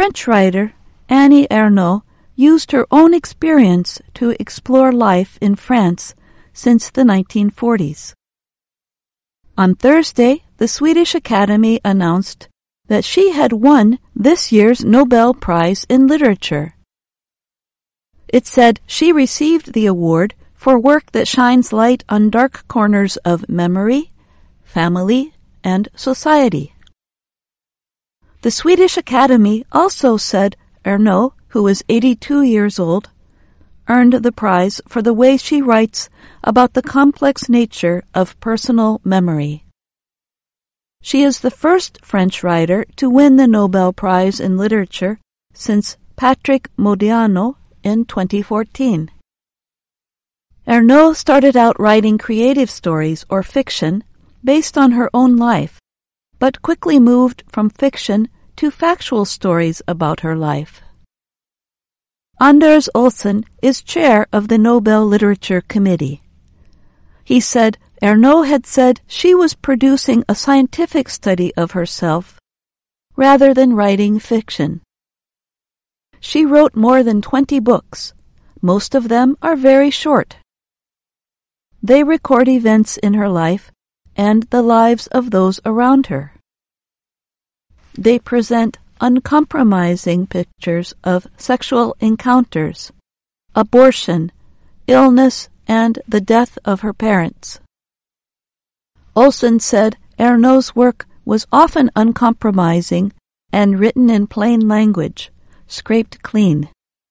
French writer Annie Ernaux used her own experience to explore life in France since the 1940s. On Thursday, the Swedish Academy announced that she had won this year's Nobel Prize in Literature. It said she received the award for work that shines light on dark corners of memory, family, and society. The Swedish Academy also said Ernaux, who is 82 years old, earned the prize for the way she writes about the complex nature of personal memory. She is the first French writer to win the Nobel Prize in Literature since Patrick Modiano in 2014. Ernaux started out writing creative stories or fiction based on her own life, but quickly moved from fiction to factual stories about her life. Anders Olsson is chair of the Nobel Literature Committee. He said Ernaux had said she was producing a scientific study of herself rather than writing fiction. She wrote more than 20 books. Most of them are very short. They record events in her life and the lives of those around her. They present uncompromising pictures of sexual encounters, abortion, illness, and the death of her parents. Olsson said Ernaux's work was often uncompromising and written in plain language, scraped clean.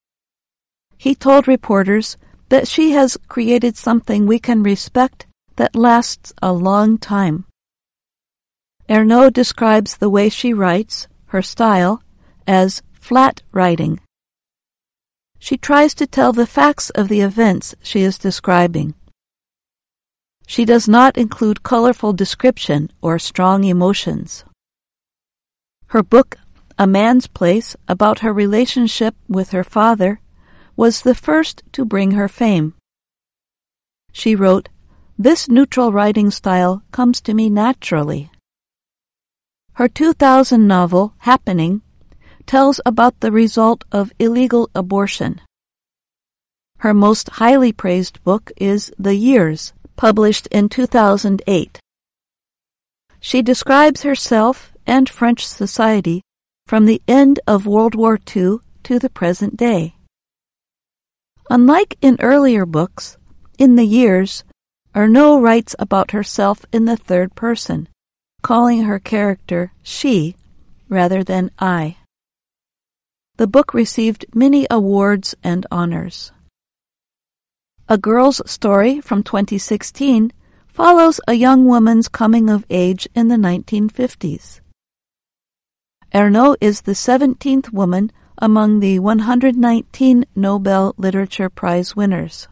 He told reporters that she has created something we can respect that lasts a long time. Ernaux describes the way she writes, her style, as flat writing. She tries to tell the facts of the events she is describing. She does not include colorful description or strong emotions. Her book, A Man's Place, about her relationship with her father, was the first to bring her fame. She wrote, "This neutral writing style comes to me naturally." Her 2000 novel, Happening, tells about the result of illegal abortion. Her most highly praised book is The Years, published in 2008. She describes herself and French society from the end of World War II to the present day. Unlike in earlier books, in The Years, Ernaux writes about herself in the third person, calling her character she rather than I. The book received many awards and honors. A Girl's Story from 2016 follows a young woman's coming of age in the 1950s. Ernaux is the 17th woman among the 119 Nobel Literature Prize winners.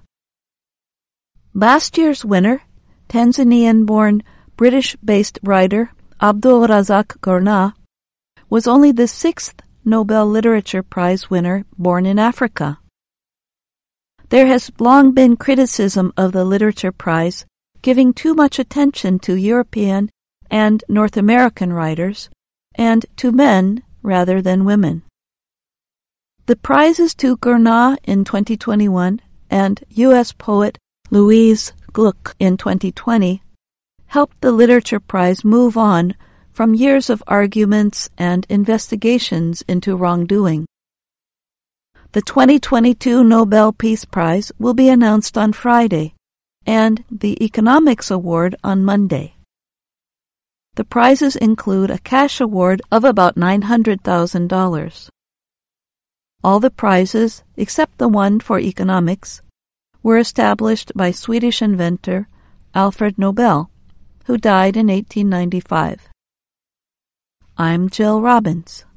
Last year's winner, Tanzanian-born British-based writer Abdul Razak Gurnah, was only the 6th Nobel Literature Prize winner born in Africa. There has long been criticism of the Literature Prize giving too much attention to European and North American writers and to men rather than women. The prizes to Gurnah in 2021 and U.S. poet Louise Gluck in 2020 helped the Literature Prize move on from years of arguments and investigations into wrongdoing. The 2022 Nobel Peace Prize will be announced on Friday, and the Economics Award on Monday. The prizes include a cash award of about $900,000. All the prizes, except the one for economics, were established by Swedish inventor Alfred Nobel, who died in 1895. I'm Jill Robbins.